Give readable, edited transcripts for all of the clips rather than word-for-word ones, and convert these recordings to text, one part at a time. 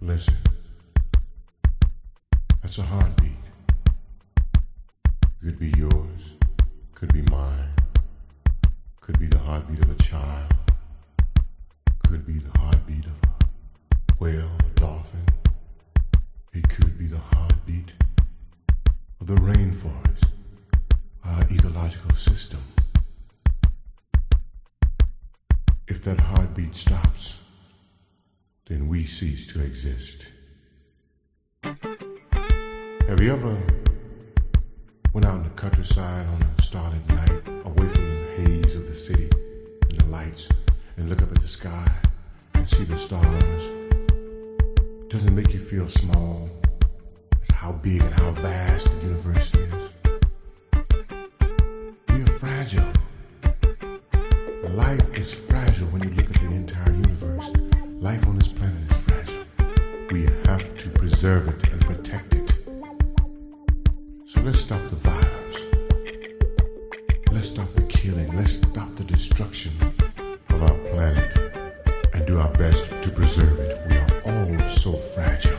Listen, that's a heartbeat. Could be yours, could be mine, could be the heartbeat of a child, could be the heartbeat of a whale, a dolphin. It could be the heartbeat of the rainforest, our ecological system. If that heartbeat stops, then we cease to exist. Have you ever went out in the countryside on a starlit night, away from the haze of the city and the lights, and look up at the sky and see the stars? Doesn't it make you feel small? It's how big and how vast the universe is. We are fragile. Life is fragile when you look at the entire universe. Life on this planet is fragile. We have to preserve it and protect it. So let's stop the violence. Let's stop the killing. Let's stop the destruction of our planet and do our best to preserve it. We are all so fragile.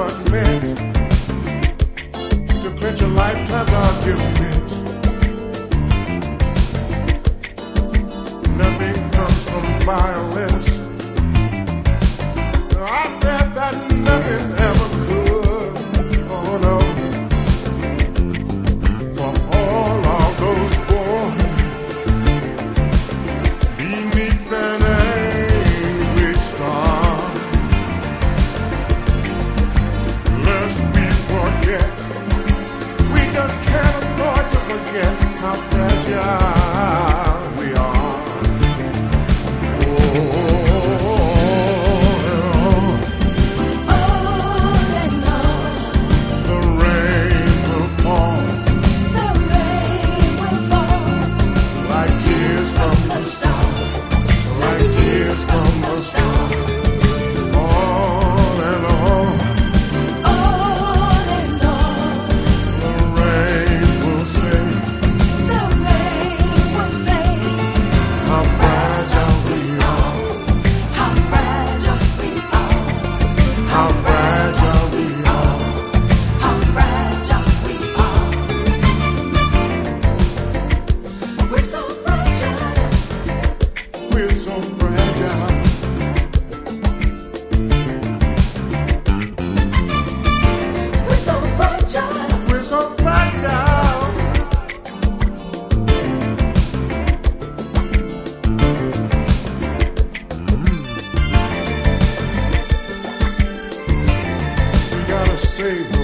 admit, to clinch a lifetime's argument. Nothing comes from violence. I said that nothing ever could. Oh no. For all of those boys beneath an angry star, lest we forget, we just can't afford to forget how fragile we are. Save